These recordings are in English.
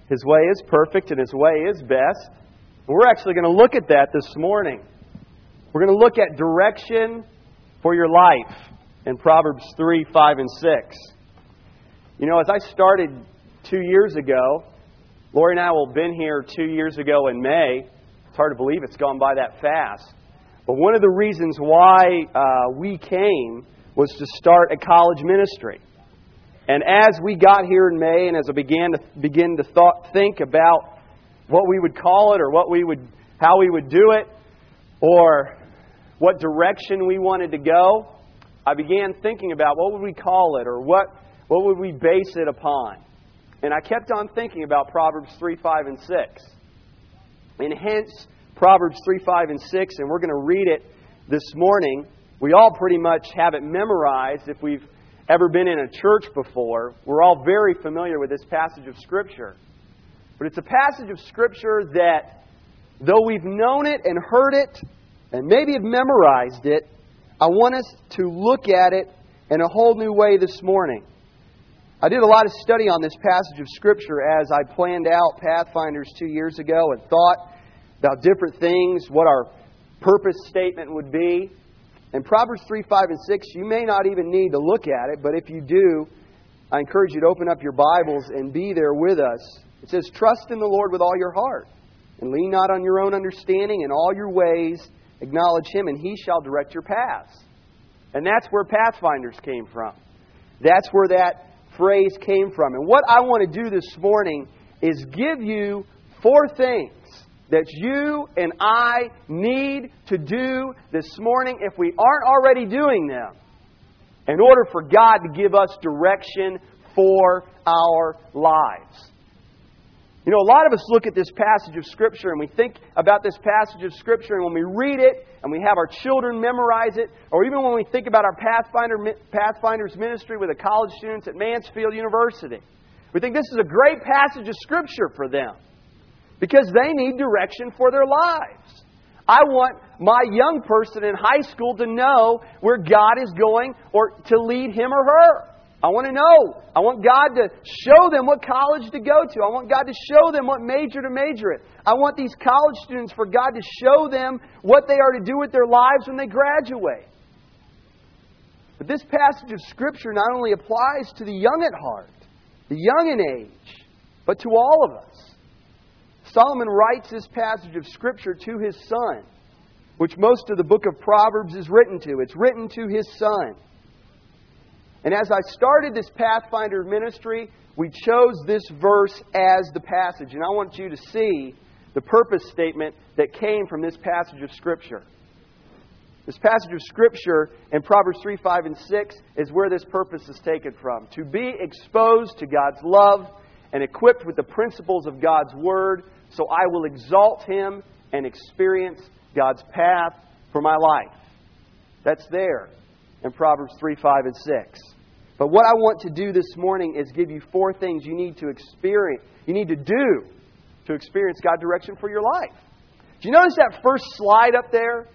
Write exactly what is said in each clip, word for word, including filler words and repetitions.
His way is perfect and His way is best. And we're actually going to look at that this morning. We're going to look at direction for your life in Proverbs three, five, and six. You know, as I started two years ago, Lori and I will have been here two years ago in May. It's hard to believe it's gone by that fast. But one of the reasons why uh, we came was to start a college ministry. And as we got here in May, and as I began to begin to thought, think about what we would call it, or what we would, how we would do it, or what direction we wanted to go, I began thinking about what would we call it, or what what would we base it upon. And I kept on thinking about Proverbs three, five, and six. And hence Proverbs three, five, and six, and we're going to read it this morning. We all pretty much have it memorized. If we've ever been in a church before, we're all very familiar with this passage of Scripture. But it's a passage of Scripture that, though we've known it and heard it, and maybe have memorized it, I want us to look at it in a whole new way this morning. I did a lot of study on this passage of Scripture as I planned out Pathfinders two years ago and thought about different things, what our purpose statement would be. And Proverbs three, five, and six, you may not even need to look at it, but if you do, I encourage you to open up your Bibles and be there with us. It says, "Trust in the Lord with all your heart, and lean not on your own understanding. In all your ways acknowledge Him, and He shall direct your paths." And that's where Pathfinders came from. That's where that phrase came from. And what I want to do this morning is give you four things that you and I need to do this morning, if we aren't already doing them, in order for God to give us direction for our lives. You know, a lot of us look at this passage of Scripture and we think about this passage of Scripture, and when we read it and we have our children memorize it, or even when we think about our Pathfinder, Pathfinders ministry with the college students at Mansfield University, we think this is a great passage of Scripture for them because they need direction for their lives. I want my young person in high school to know where God is going, or to lead him or her. I want to know. I want God to show them what college to go to. I want God to show them what major to major in. I want these college students for God to show them what they are to do with their lives when they graduate. But this passage of Scripture not only applies to the young at heart, the young in age, but to all of us. Solomon writes this passage of Scripture to his son, which most of the book of Proverbs is written to. It's written to his son. And as I started this Pathfinder ministry, we chose this verse as the passage. And I want you to see the purpose statement that came from this passage of Scripture. This passage of Scripture in Proverbs three, five, and six is where this purpose is taken from. To be exposed to God's love and equipped with the principles of God's Word, so I will exalt Him and experience God's path for my life. That's there in Proverbs three, five, and six. But what I want to do this morning is give you four things you need to experience, you need to do to experience God's direction for your life. Did you notice that first slide up there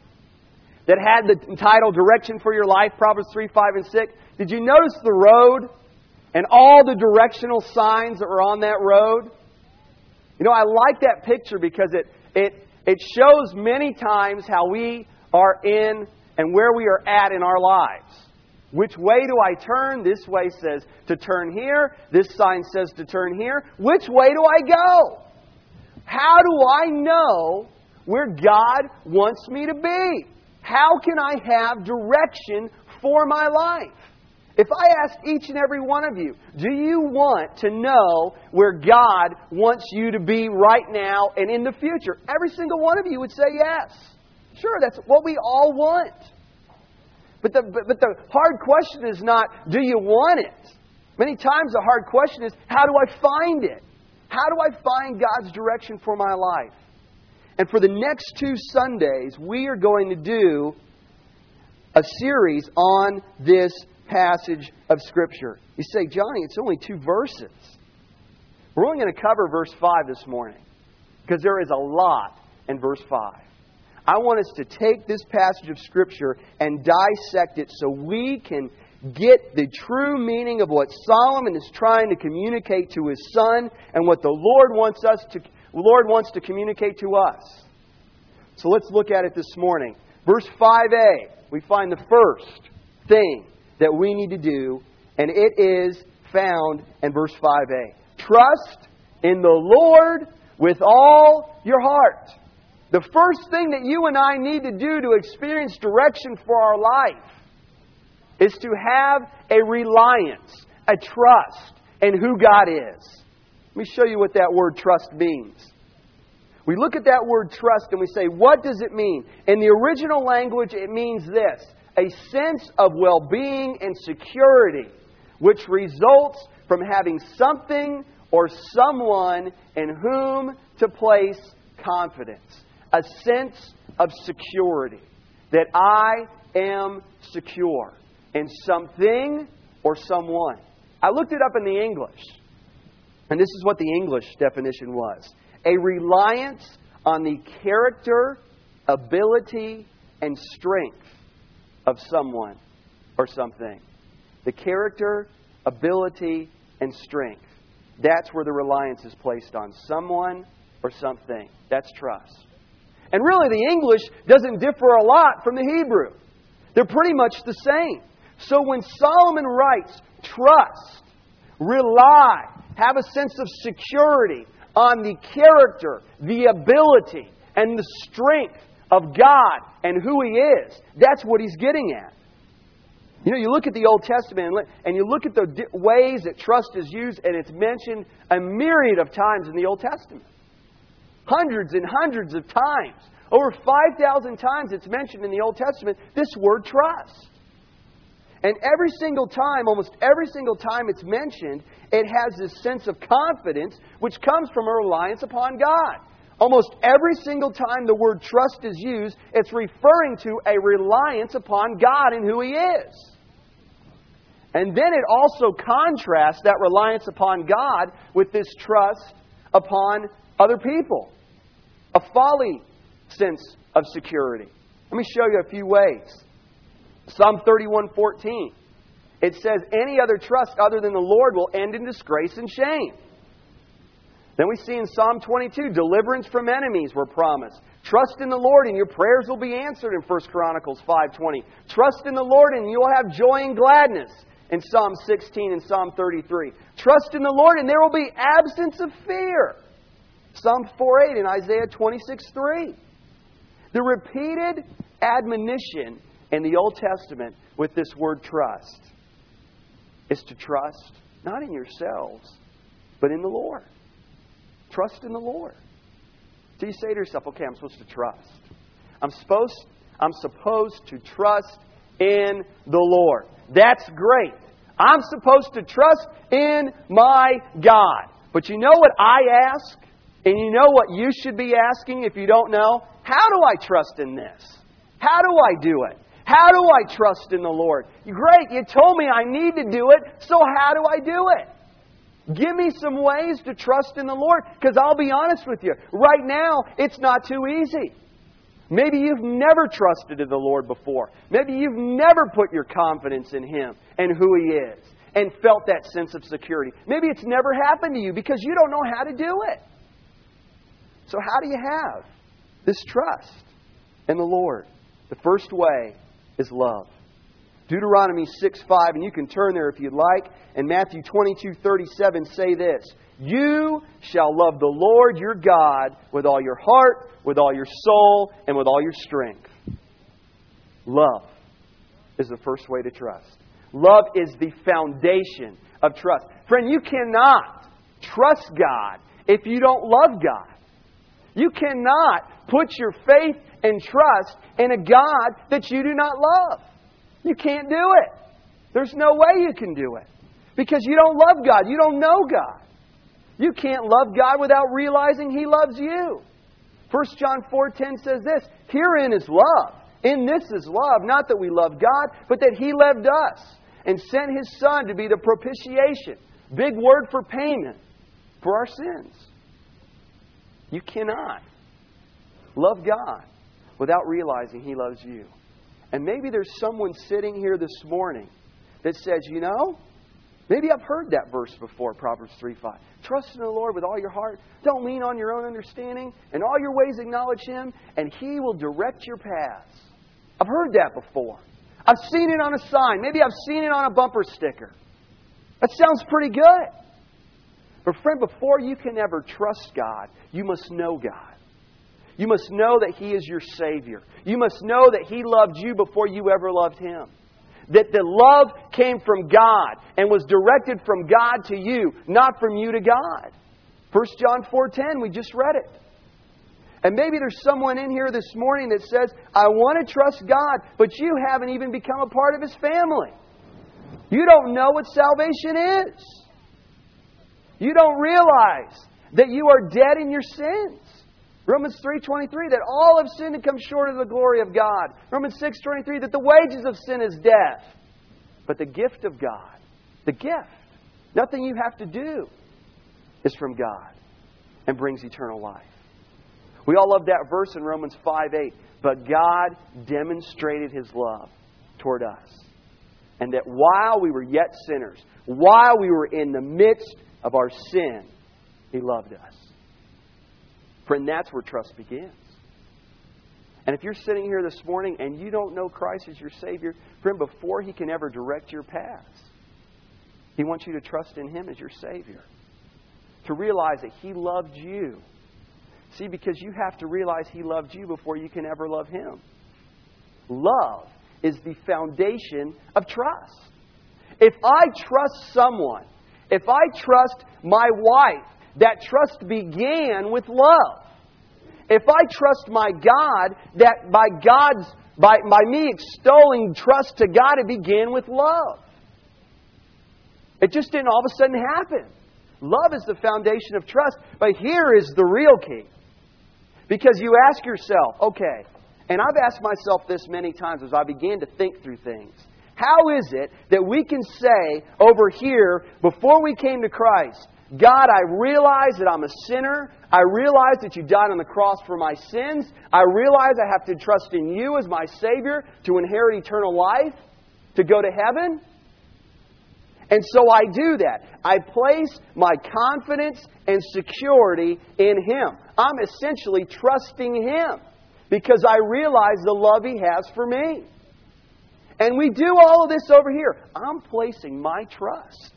that had the title Direction for Your Life, Proverbs three, five, and six? Did you notice the road and all the directional signs that were on that road? You know, I like that picture because it it it shows many times how we are in and where we are at in our lives. Which way do I turn? This way says to turn here. This sign says to turn here. Which way do I go? How do I know where God wants me to be? How can I have direction for my life? If I ask each and every one of you, do you want to know where God wants you to be right now and in the future? Every single one of you would say yes. Sure, that's what we all want. But the, but, but the hard question is not, do you want it? Many times the hard question is, how do I find it? How do I find God's direction for my life? And for the next two Sundays, we are going to do a series on this passage of Scripture. You say, Johnny, it's only two verses. We're only going to cover verse five this morning because there is a lot in verse five. I want us to take this passage of Scripture and dissect it so we can get the true meaning of what Solomon is trying to communicate to his son and what the Lord wants us to Lord wants to communicate to us. So let's look at it this morning. Verse five a, we find the first thing that we need to do, and it is found in verse five a. Trust in the Lord with all your heart. The first thing that you and I need to do to experience direction for our life is to have a reliance, a trust in who God is. Let me show you what that word trust means. We look at that word trust and we say, what does it mean? In the original language, it means this: a sense of well-being and security, which results from having something or someone in whom to place confidence. A sense of security. That I am secure in something or someone. I looked it up in the English. And this is what the English definition was. A reliance on the character, ability, and strength of someone or something. The character, ability, and strength. That's where the reliance is placed on. Someone or something. That's trust. And really the English doesn't differ a lot from the Hebrew. They're pretty much the same. So when Solomon writes, trust, rely, have a sense of security on the character, the ability, and the strength of God and who He is, that's what he's getting at. You know, you look at the Old Testament and you look at the ways that trust is used, and it's mentioned a myriad of times in the Old Testament. Hundreds and hundreds of times. Over five thousand times it's mentioned in the Old Testament, this word trust. And every single time, almost every single time it's mentioned, it has this sense of confidence which comes from a reliance upon God. Almost every single time the word trust is used, it's referring to a reliance upon God and who He is. And then it also contrasts that reliance upon God with this trust upon other people. A folly sense of security. Let me show you a few ways. Psalm thirty-one fourteen. It says, any other trust other than the Lord will end in disgrace and shame. Then we see in Psalm twenty-two, deliverance from enemies were promised. Trust in the Lord and your prayers will be answered in First Chronicles five twenty. Trust in the Lord and you will have joy and gladness in Psalm sixteen and Psalm thirty-three. Trust in the Lord and there will be absence of fear. Psalm four eight and Isaiah twenty-six three. The repeated admonition in the Old Testament with this word trust is to trust not in yourselves, but in the Lord. Trust in the Lord. So you say to yourself, okay, I'm supposed to trust. I'm supposed, I'm supposed to trust in the Lord. That's great. I'm supposed to trust in my God. But you know what I ask? And you know what you should be asking if you don't know? How do I trust in this? How do I do it? How do I trust in the Lord? Great, you told me I need to do it, so how do I do it? Give me some ways to trust in the Lord, because I'll be honest with you, right now it's not too easy. Maybe you've never trusted in the Lord before. Maybe you've never put your confidence in Him and who He is and felt that sense of security. Maybe it's never happened to you because you don't know how to do it. So how do you have this trust in the Lord? The first way is love. Deuteronomy six five, and you can turn there if you'd like, and Matthew twenty-two thirty-seven say this: you shall love the Lord your God with all your heart, with all your soul, and with all your strength. Love is the first way to trust. Love is the foundation of trust. Friend, you cannot trust God if you don't love God. You cannot put your faith and trust in a God that you do not love. You can't do it. There's no way you can do it. Because you don't love God. You don't know God. You can't love God without realizing He loves you. First John four ten says this: herein is love. In this is love. Not that we love God, but that He loved us and sent His Son to be the propitiation. Big word for payment for our sins. You cannot love God without realizing He loves you. And maybe there's someone sitting here this morning that says, you know, maybe I've heard that verse before, Proverbs three five. Trust in the Lord with all your heart. Don't lean on your own understanding. In all your ways acknowledge Him, and He will direct your paths. I've heard that before. I've seen it on a sign. Maybe I've seen it on a bumper sticker. That sounds pretty good. But friend, before you can ever trust God, you must know God. You must know that He is your Savior. You must know that He loved you before you ever loved Him. That the love came from God and was directed from God to you, not from you to God. First John four ten, we just read it. And maybe there's someone in here this morning that says, I want to trust God, but you haven't even become a part of His family. You don't know what salvation is. You don't realize that you are dead in your sins. Romans three twenty-three, that all have sinned and come short of the glory of God. Romans six twenty-three, that the wages of sin is death. But the gift of God, the gift, nothing you have to do, is from God and brings eternal life. We all love that verse in Romans five eight. But God demonstrated His love toward us. And that while we were yet sinners, while we were in the midst of our sin, He loved us. Friend, that's where trust begins. And if you're sitting here this morning and you don't know Christ as your Savior, friend, before He can ever direct your paths, He wants you to trust in Him as your Savior. To realize that He loved you. See, because you have to realize He loved you before you can ever love Him. Love is the foundation of trust. If I trust someone, if I trust my wife, that trust began with love. If I trust my God, that by God's by, by me extolling trust to God, it began with love. It just didn't all of a sudden happen. Love is the foundation of trust. But here is the real key. Because you ask yourself, okay, and I've asked myself this many times as I began to think through things. How is it that we can say over here, before we came to Christ, God, I realize that I'm a sinner. I realize that You died on the cross for my sins. I realize I have to trust in You as my Savior to inherit eternal life, to go to heaven. And so I do that. I place my confidence and security in Him. I'm essentially trusting Him because I realize the love He has for me. And we do all of this over here. I'm placing my trust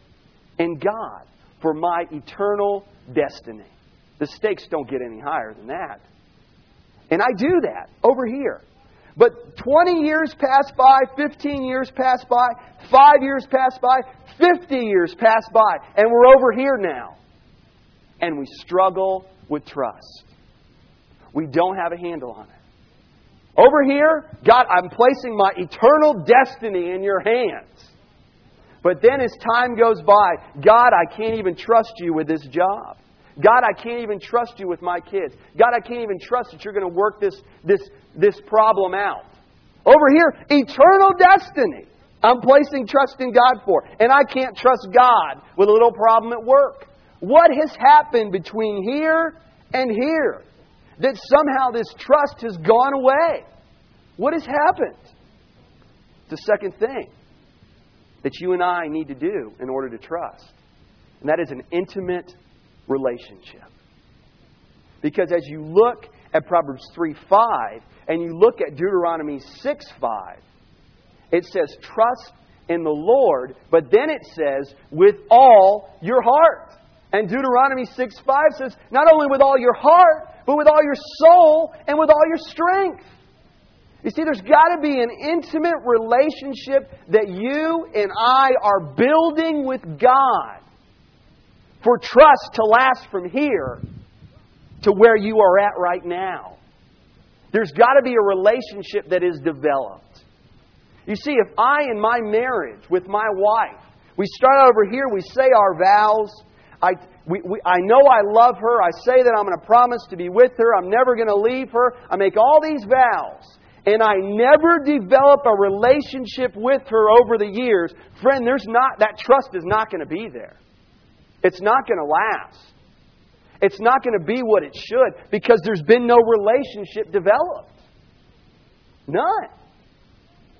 in God for my eternal destiny. The stakes don't get any higher than that. And I do that over here. But twenty years pass by, fifteen years pass by, five years pass by, fifty years pass by, and we're over here now. And we struggle with trust. We don't have a handle on it. Over here, God, I'm placing my eternal destiny in Your hands. But then as time goes by, God, I can't even trust You with this job. God, I can't even trust You with my kids. God, I can't even trust that You're going to work this, this, this problem out. Over here, eternal destiny. I'm placing trust in God for. And I can't trust God with a little problem at work. What has happened between here and here? That somehow this trust has gone away. What has happened? The second thing that you and I need to do in order to trust. And that is an intimate relationship. Because as you look at Proverbs three five and you look at Deuteronomy six five, it says, trust in the Lord, but then it says, with all your heart. And Deuteronomy six five says, not only with all your heart, but with all your soul and with all your strength. You see, there's got to be an intimate relationship that you and I are building with God for trust to last from here to where you are at right now. There's got to be a relationship that is developed. You see, if I, in my marriage with my wife, we start over here, we say our vows. I, we, we, I know I love her. I say that I'm going to promise to be with her. I'm never going to leave her. I make all these vows. And I never develop a relationship with her over the years. Friend, there's not, that trust is not going to be there. It's not going to last. It's not going to be what it should because there's been no relationship developed. None.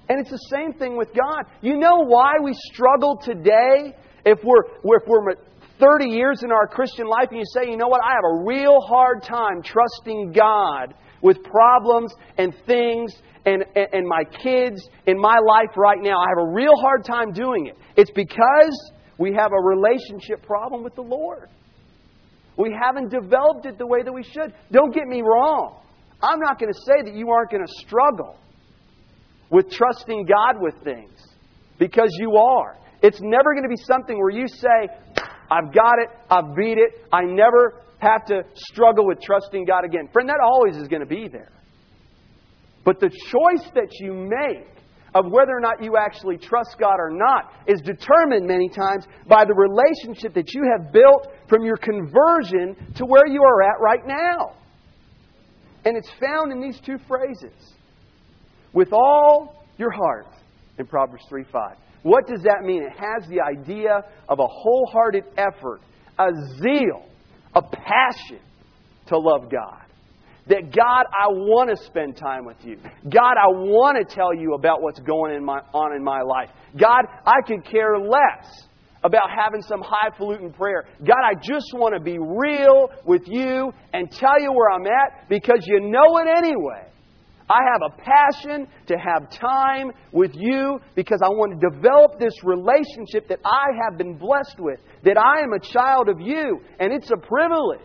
And it's the same thing with God. You know why we struggle today? If we're, if we're thirty years in our Christian life and you say, you know what, I have a real hard time trusting God with problems and things and, and, and my kids in my life right now. I have a real hard time doing it. It's because we have a relationship problem with the Lord. We haven't developed it the way that we should. Don't get me wrong. I'm not going to say that you aren't going to struggle with trusting God with things, because you are. It's never going to be something where you say, I've got it, I've beat it, I never have to struggle with trusting God again. Friend, that always is going to be there. But the choice that you make of whether or not you actually trust God or not is determined many times by the relationship that you have built from your conversion to where you are at right now. And it's found in these two phrases. With all your heart, in Proverbs three five. What does that mean? It has the idea of a wholehearted effort, a zeal, a passion to love God. That God, I want to spend time with you. God, I want to tell you about what's going in my, on in my life. God, I could care less about having some highfalutin prayer. God, I just want to be real with you and tell you where I'm at, because you know it anyway. I have a passion to have time with you because I want to develop this relationship that I have been blessed with. That I am a child of you. And it's a privilege.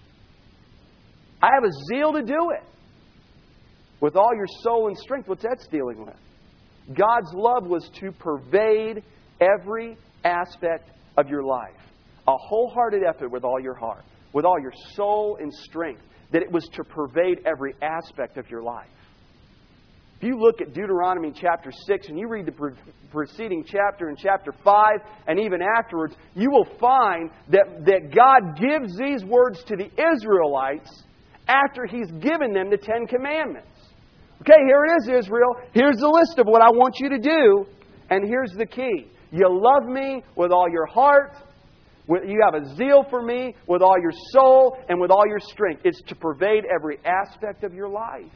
I have a zeal to do it. With all your soul and strength. What's that dealing with? God's love was to pervade every aspect of your life. A wholehearted effort with all your heart. With all your soul and strength. That it was to pervade every aspect of your life. If you look at Deuteronomy chapter six and you read the pre- preceding chapter in chapter five and even afterwards, you will find that, that God gives these words to the Israelites after He's given them the Ten Commandments. Okay, here it is, Israel. Here's the list of what I want you to do. And here's the key. You love me with all your heart. You have a zeal for me with all your soul and with all your strength. It's to pervade every aspect of your life.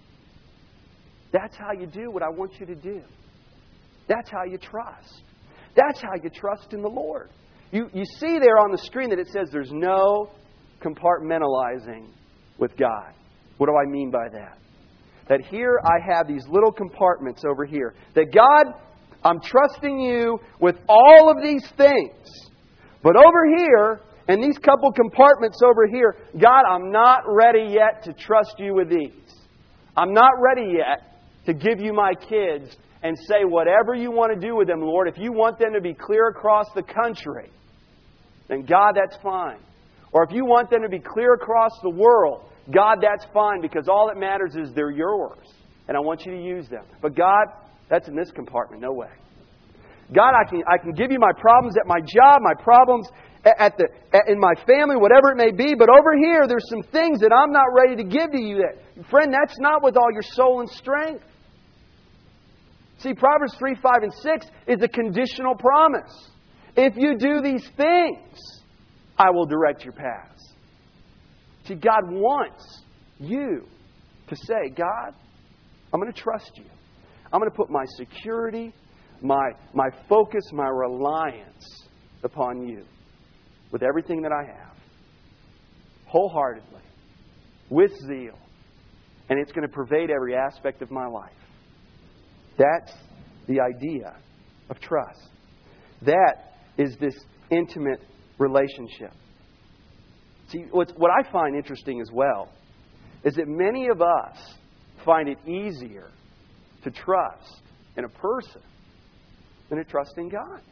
That's how you do what I want you to do. That's how you trust. That's how you trust in the Lord. You, you see there on the screen that it says there's no compartmentalizing with God. What do I mean by that? That here I have these little compartments over here. That God, I'm trusting you with all of these things. But over here, in these couple compartments over here, God, I'm not ready yet to trust you with these. I'm not ready yet to give you my kids and say whatever you want to do with them, Lord. If you want them to be clear across the country, then God, that's fine. Or if you want them to be clear across the world, God, that's fine, because all that matters is they're yours. And I want you to use them. But God, that's in this compartment. No way. God, I can I can give you my problems at my job, my problems at the at, in my family, whatever it may be. But over here, there's some things that I'm not ready to give to you. That, friend, that's not with all your soul and strength. See, Proverbs three, five, and six is a conditional promise. If you do these things, I will direct your paths. See, God wants you to say, God, I'm going to trust you. I'm going to put my security, my, my focus, my reliance upon you with everything that I have. Wholeheartedly. With zeal. And it's going to pervade every aspect of my life. That's the idea of trust. That is this intimate relationship. See, what's, what I find interesting as well is that many of us find it easier to trust in a person than to trust in God.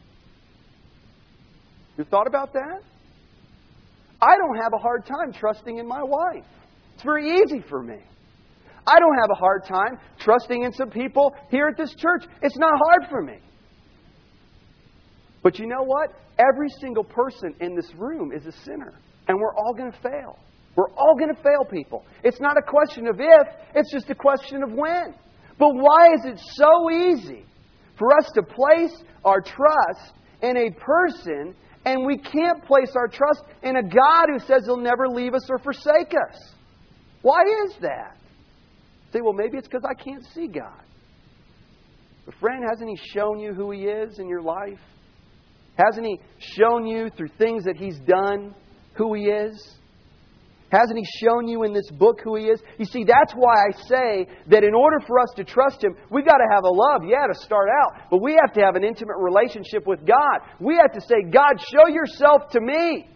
You thought about that? I don't have a hard time trusting in my wife. It's very easy for me. I don't have a hard time trusting in some people here at this church. It's not hard for me. But you know what? Every single person in this room is a sinner. And we're all going to fail. We're all going to fail, people. It's not a question of if, it's just a question of when. But why is it so easy for us to place our trust in a person, and we can't place our trust in a God who says He'll never leave us or forsake us? Why is that? Say, well, maybe it's because I can't see God. But friend, hasn't He shown you who He is in your life? Hasn't He shown you through things that He's done who He is? Hasn't He shown you in this book who He is? You see, that's why I say that in order for us to trust Him, we've got to have a love, yeah, to start out. But we have to have an intimate relationship with God. We have to say, God, show yourself to me.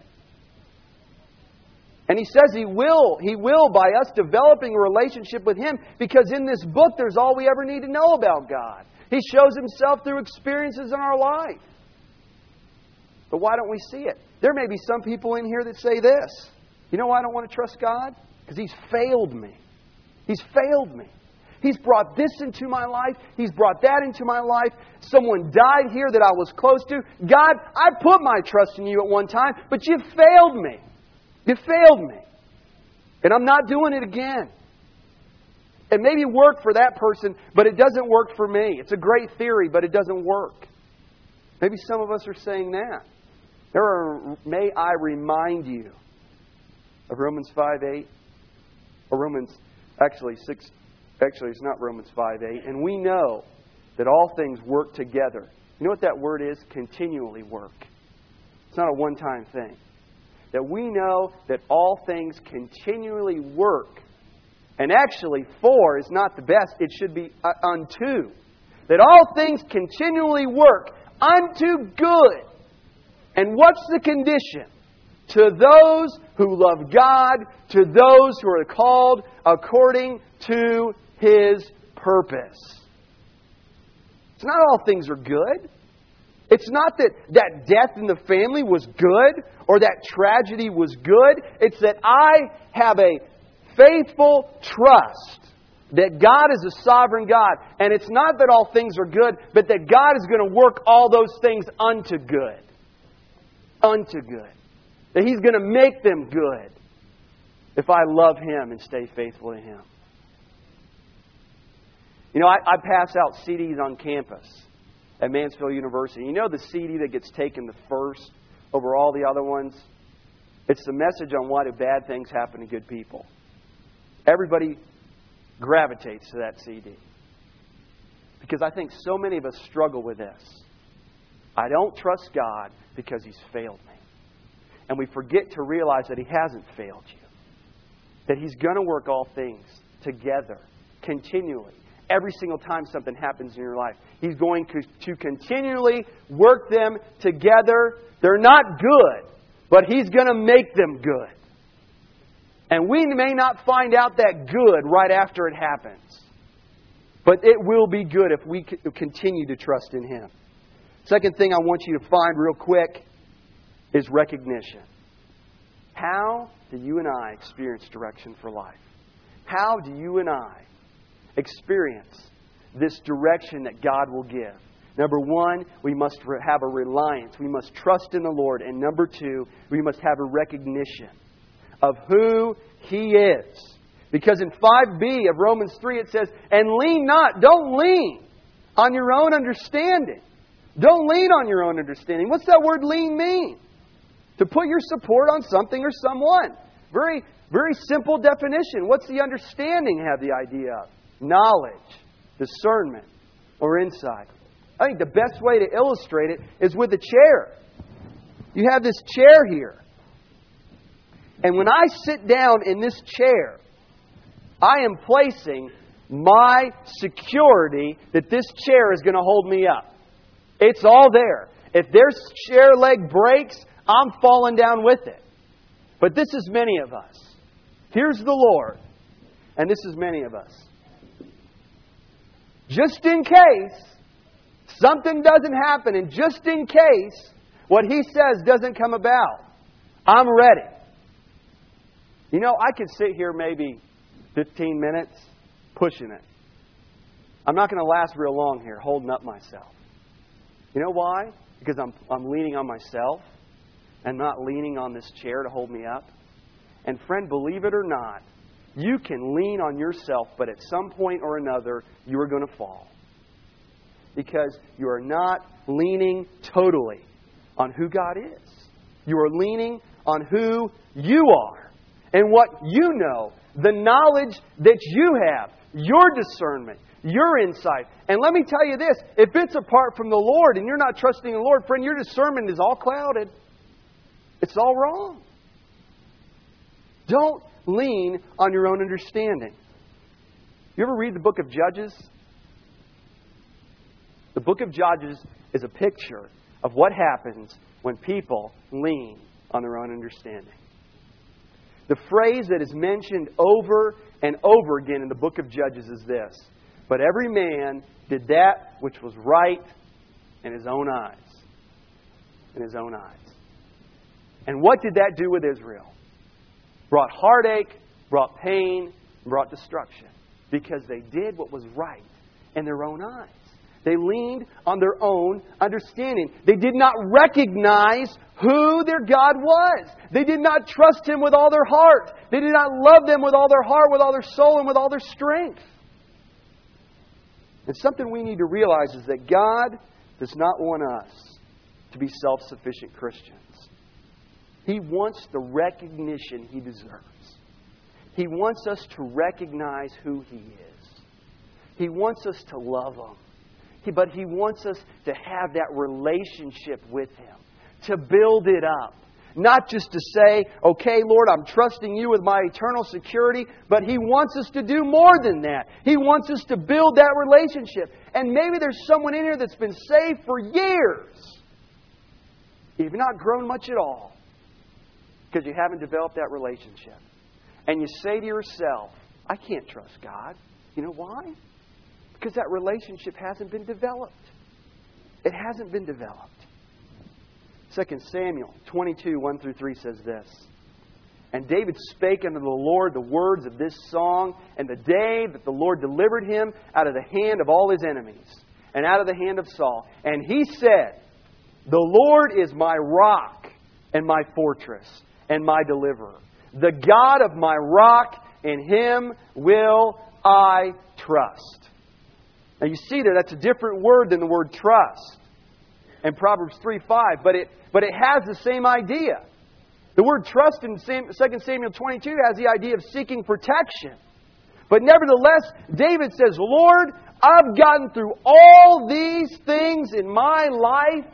And He says He will. He will by us developing a relationship with Him. Because in this book, there's all we ever need to know about God. He shows Himself through experiences in our life. But why don't we see it? There may be some people in here that say this. You know why I don't want to trust God? Because He's failed me. He's failed me. He's brought this into my life. He's brought that into my life. Someone died here that I was close to. God, I put my trust in You at one time, but You failed me. You failed me. And I'm not doing it again. It maybe worked for that person, but it doesn't work for me. It's a great theory, but it doesn't work. Maybe some of us are saying that. There are, may I remind you of Romans five eight, or Romans, actually six, actually it's not Romans five eight. And we know that all things work together. You know what that word is? Continually work. It's not a one-time thing. That we know that all things continually work. And actually, for is not the best. It should be uh, unto. That all things continually work unto good. And what's the condition? To those who love God, to those who are called according to His purpose. It's not all things are good. It's not that, that death in the family was good or that tragedy was good. It's that I have a faithful trust that God is a sovereign God. And it's not that all things are good, but that God is going to work all those things unto good. Unto good. That He's going to make them good if I love Him and stay faithful to Him. You know, I, I pass out C Ds on campus at Mansfield University. You know the C D that gets taken the first over all the other ones? It's the message on why do bad things happen to good people. Everybody gravitates to that C D. Because I think so many of us struggle with this. I don't trust God because He's failed me. And we forget to realize that He hasn't failed you. That He's going to work all things together, continually. Every single time something happens in your life, He's going to continually work them together. They're not good, but He's going to make them good. And we may not find out that good right after it happens. But it will be good if we continue to trust in Him. Second thing I want you to find real quick is recognition. How do you and I experience direction for life? How do you and I experience this direction that God will give? Number one, we must have a reliance. We must trust in the Lord. And number two, we must have a recognition of who He is. Because in five b of Romans three it says, and lean not, don't lean on your own understanding. Don't lean on your own understanding. What's that word lean mean? To put your support on something or someone. Very, very simple definition. What's the understanding have the idea of? Knowledge, discernment, or insight. I think the best way to illustrate it is with a chair. You have this chair here. And when I sit down in this chair, I am placing my security that this chair is going to hold me up. It's all there. If their chair leg breaks, I'm falling down with it. But this is many of us. Here's the Lord. And this is many of us. Just in case something doesn't happen, and just in case what He says doesn't come about, I'm ready. You know, I could sit here maybe fifteen minutes pushing it. I'm not going to last real long here holding up myself. You know why? Because I'm I'm leaning on myself and not leaning on this chair to hold me up. And friend, believe it or not, you can lean on yourself, but at some point or another, you are going to fall. Because you are not leaning totally on who God is. You are leaning on who you are and what you know, the knowledge that you have, your discernment, your insight. And let me tell you this, if it's apart from the Lord and you're not trusting the Lord, friend, your discernment is all clouded. It's all wrong. Don't lean on your own understanding. You ever read the book of Judges? The book of Judges is a picture of what happens when people lean on their own understanding. The phrase that is mentioned over and over again in the book of Judges is this: but every man did that which was right in his own eyes. In his own eyes. And what did that do with Israel? Brought heartache, brought pain, brought destruction. Because they did what was right in their own eyes. They leaned on their own understanding. They did not recognize who their God was. They did not trust Him with all their heart. They did not love them with all their heart, with all their soul, and with all their strength. And something we need to realize is that God does not want us to be self-sufficient Christians. He wants the recognition He deserves. He wants us to recognize who He is. He wants us to love Him. He, but He wants us to have that relationship with Him. To build it up. Not just to say, okay, Lord, I'm trusting You with my eternal security. But He wants us to do more than that. He wants us to build that relationship. And maybe there's someone in here that's been saved for years. You've not grown much at all. Because you haven't developed that relationship. And you say to yourself, I can't trust God. You know why? Because that relationship hasn't been developed. It hasn't been developed. Second Samuel twenty-two, one through three says this: and David spake unto the Lord the words of this song, and the day that the Lord delivered him out of the hand of all his enemies, and out of the hand of Saul. And he said, the Lord is my rock and my fortress and my deliverer. The God of my rock, in Him will I trust. Now you see there, that's a different word than the word trust in Proverbs three five, but it, but it has the same idea. The word trust in Second Samuel twenty-two has the idea of seeking protection. But nevertheless, David says, Lord, I've gotten through all these things in my life,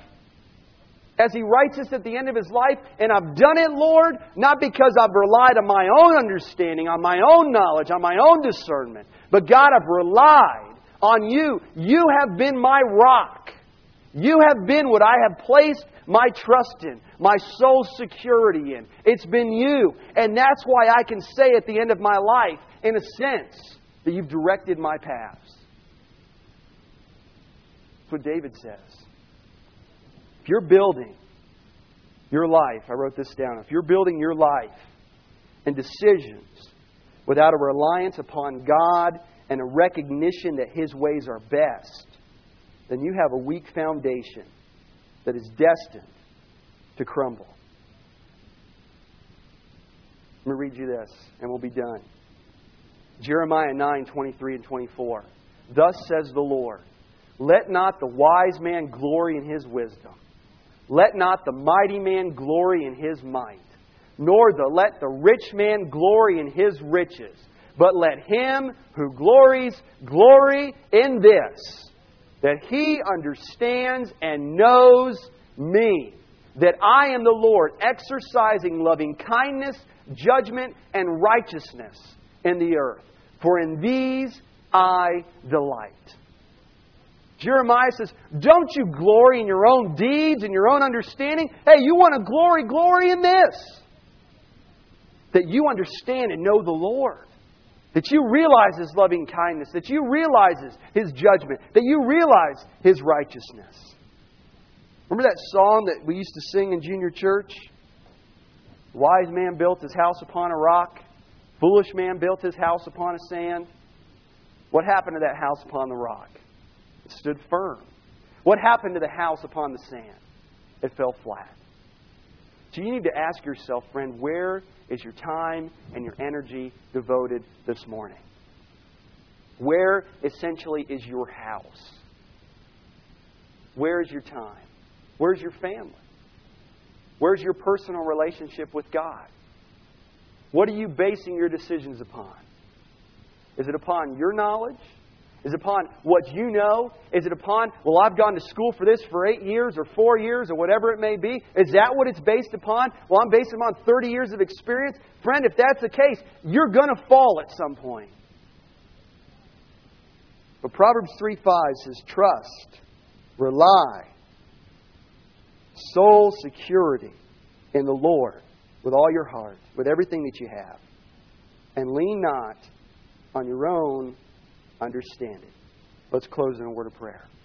as he writes this at the end of his life, and I've done it, Lord, not because I've relied on my own understanding, on my own knowledge, on my own discernment, but God, I've relied on You. You have been my rock. You have been what I have placed my trust in, my soul's security in. It's been You. And that's why I can say at the end of my life, in a sense, that You've directed my paths. That's what David says. If you're building your life, I wrote this down, if you're building your life and decisions without a reliance upon God and a recognition that His ways are best, then you have a weak foundation that is destined to crumble. Let me read you this and we'll be done. Jeremiah nine, twenty-three and twenty-four. Thus says the Lord, let not the wise man glory in his wisdom. Let not the mighty man glory in his might, nor the, let the rich man glory in his riches. But let him who glories, glory in this, that he understands and knows Me, that I am the Lord, exercising loving kindness, judgment, and righteousness in the earth. For in these I delight. Jeremiah says, don't you glory in your own deeds and your own understanding. Hey, you want to glory, glory in this. That you understand and know the Lord. That you realize His loving kindness. That you realize His judgment. That you realize His righteousness. Remember that song that we used to sing in junior church? Wise man built his house upon a rock. Foolish man built his house upon a sand. What happened to that house upon the rock? It stood firm. What happened to the house upon the sand? It fell flat. So you need to ask yourself, friend, where is your time and your energy devoted this morning? Where essentially is your house? Where is your time? Where's your family? Where's your personal relationship with God? What are you basing your decisions upon? Is it upon your knowledge? Is it upon what you know? Is it upon, well, I've gone to school for this for eight years or four years or whatever it may be? Is that what it's based upon? Well, I'm based upon thirty years of experience. Friend, if that's the case, you're going to fall at some point. But Proverbs three five says, trust, rely, soul security in the Lord with all your heart, with everything that you have. And lean not on your own understanding. Let's close in a word of prayer.